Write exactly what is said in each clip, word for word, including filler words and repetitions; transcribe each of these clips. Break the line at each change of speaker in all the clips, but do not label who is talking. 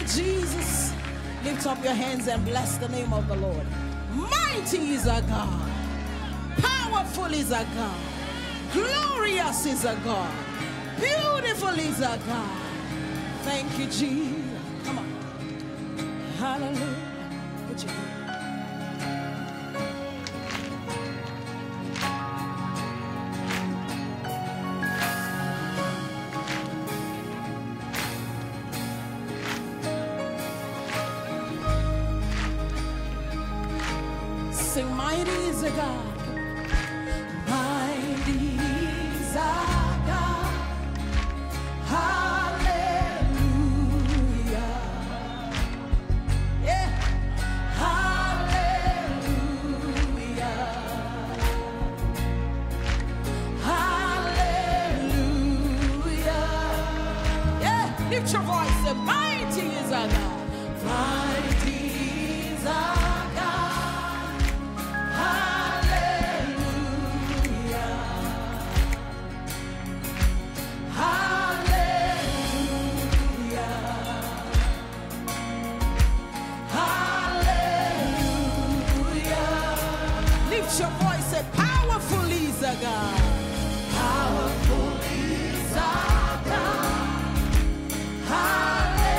Jesus. Lift up your hands and bless the name of the Lord. Mighty is our God. Powerful is our God. Glorious is our God. Beautiful is our God. Thank you, Jesus. Come on. Hallelujah. Put your hand. Sing, mighty is a God. Mighty is our God. Hallelujah. Yeah. Hallelujah. Hallelujah. Yeah. Lift your voice. Say, mighty is our God. Mighty is our your voice, say, powerful is our God. Powerful is our God. Hallelujah.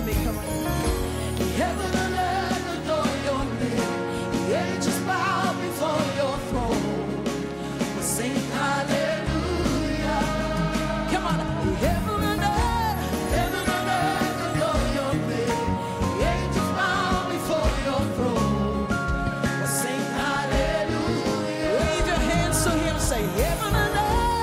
with me, come on. Heaven and earth adore your name. The angels bow before your throne. We sing hallelujah. Come on. Heaven and earth, heaven and earth adore your name. The angels bow before your throne. We sing hallelujah. Wave your hands to him, say heaven and earth.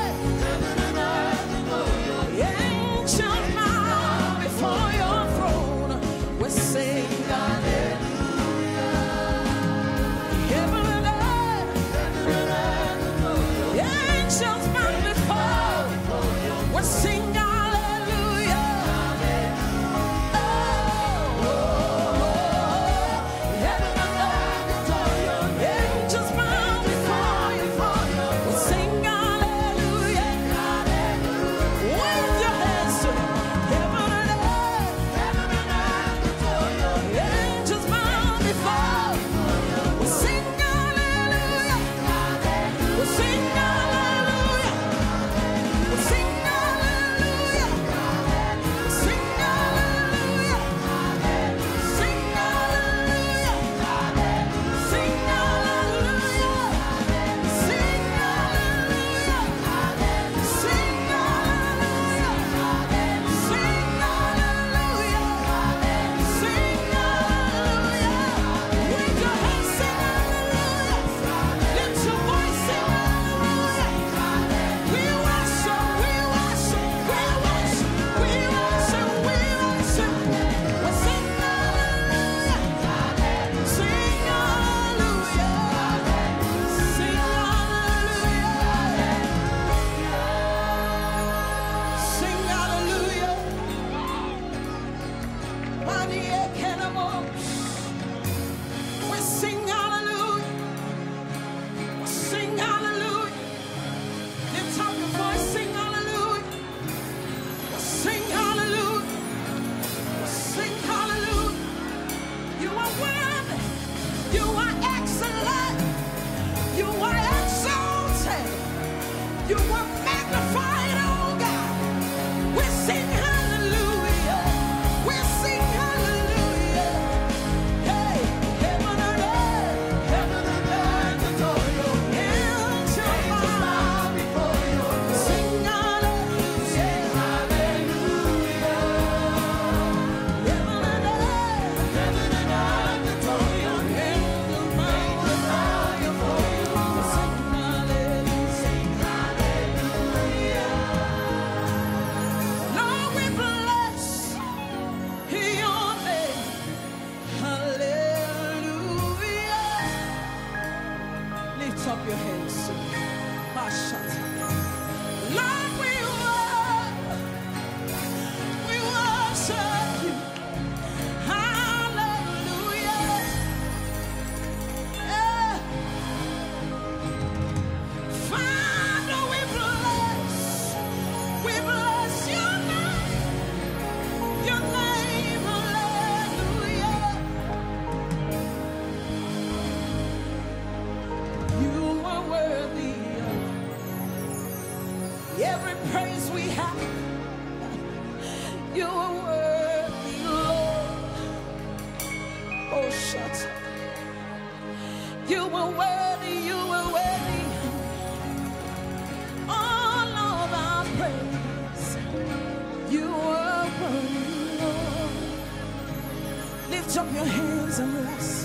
Up your hands and bless.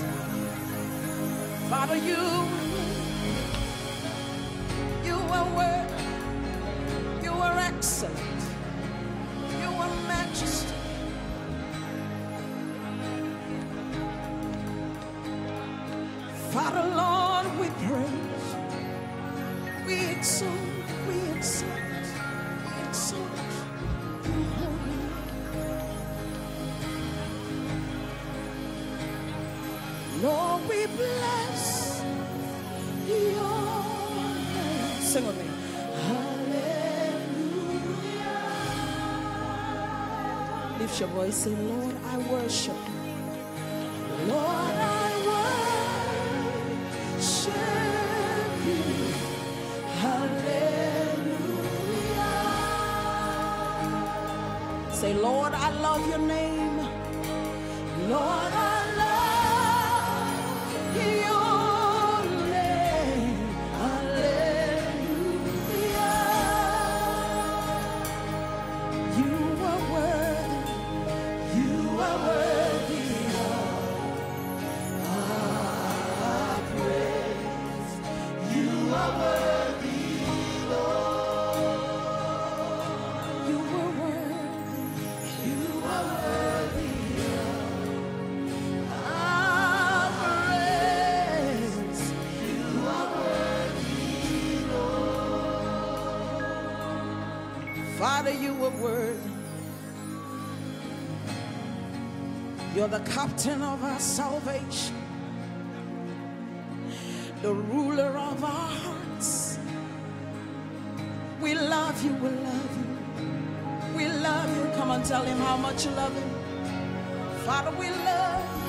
Father, you, you are worthy, you are excellent, you are majesty. Father, Lord, we praise, we exalt, we exalt, we exalt your holy name. Lord, we bless your name. Sing with me. Hallelujah. Lift your voice. Say, Lord, I worship you. Lord, I worship you. Hallelujah. Say, Lord, I love your name. Lord, I love your name. Hallelujah. You are worthy. You are worthy of our praise. You are worthy, Lord. You are worthy. You are worthy of our praise. You are worthy, Lord. Father, you are worthy. You're the captain of our salvation, the ruler of our hearts. We love you, we love you, we love you. Come on, tell him how much you love him. Father, we love you.